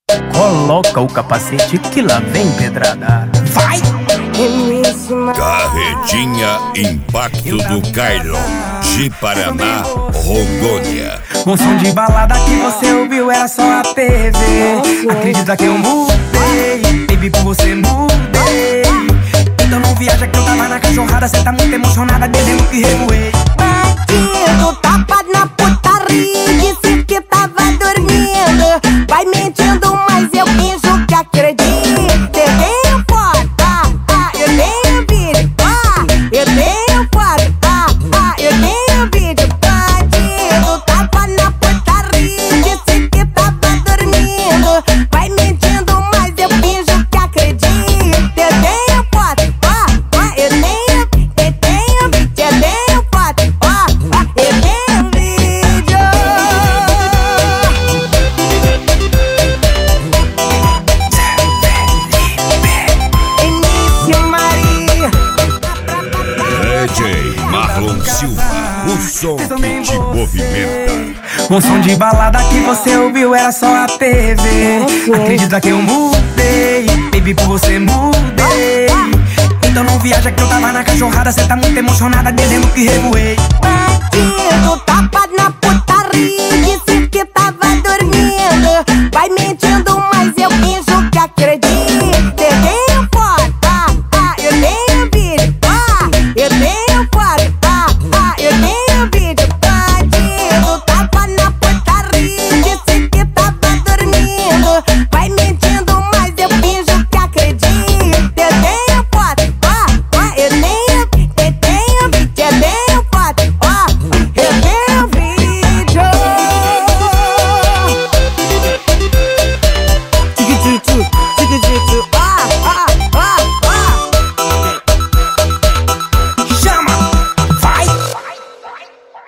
Coloca o capacete que lá vem pedrada. Vai! Carretinha Impacto do Cairo, de Paraná, Rondônia. Um som de balada que você ouviu era só a TV. Acredita que eu mudei, baby, por você mudei. Então não viaja que eu tava na cachorrada. Cê tá muito emocionada, dizendo que revoei. Bandido, tapa na putaria, disse que tava dormindo. Vai mentindo, mas eu finjo que acredito. Eu tenho foto, eu tenho vídeo, eu tenho foto, eu tenho vídeo. Bandido, tapa na putaria, disse que tava dormindo. Vai mentindo, mas eu finjo que acredito. Eu tenho foto, eu tenho foto, eu tenho vídeo. Início Maria. DJ Marlon Silva, o som que te movimenta. Um som de balada que você ouviu era só a TV. Acredita que eu mudei, baby, por você mudei. Então não viaja que eu tava na cachorrada. Cê tá muito emocionada, dizendo que revoei. Bandido, tapa na putaria,